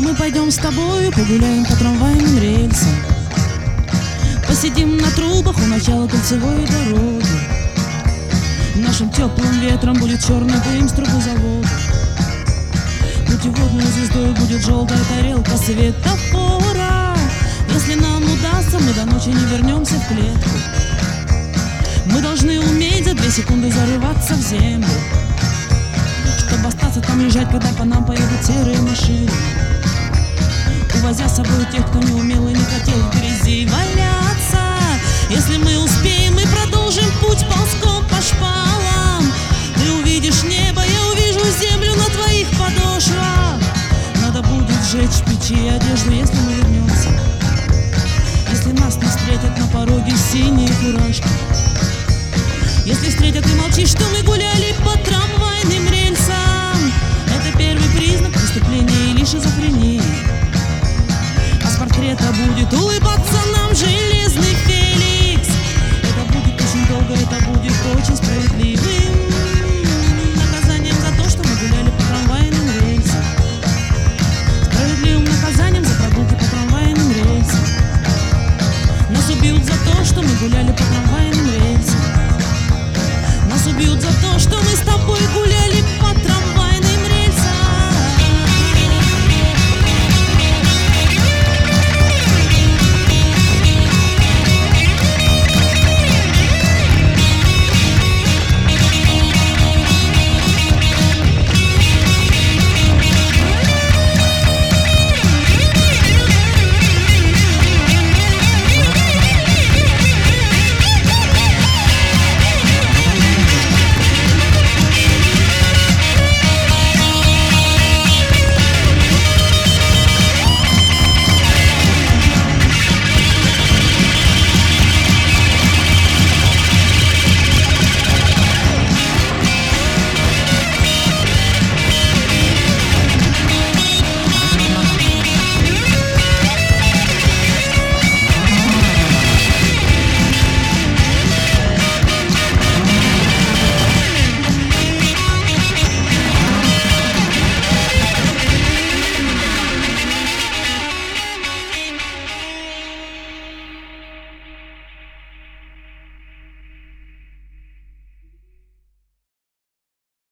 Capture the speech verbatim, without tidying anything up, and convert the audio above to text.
Мы пойдем с тобою, погуляем по трамвайным рельсам, посидим на трубах у начала кольцевой дороги. Нашим теплым ветром будет черный дым с трубозавода. Путеводной звездой будет желтая тарелка светофора. Если нам удастся, мы до ночи не вернемся в клетку. Мы должны уметь за две секунды зарываться в землю, чтобы остаться там лежать, когда по нам поедут серые машины, увозя с собой тех, кто не умел и не хотел в грязи валяться. Если мы успеем, мы продолжим путь ползком по шпалам. Ты увидишь небо, я увижу землю на твоих подошвах. Надо будет сжечь в печи одежду, если мы вернемся, если нас не встретят на пороге синие фуражки. Если встретят и молчишь, что мы гуляли по трамвайным рельсам, это первый признак преступления или шизофрении. А с портрета будет улыбаться нам железный Феликс. Это будет очень долго, это будет очень справедливым наказанием за то, что мы гуляли по трамвайным рельсам. Справедливым наказанием за прогулки по трамвайным рельсам. Нас убьют за то, что мы гуляли по трамвайным рельсам.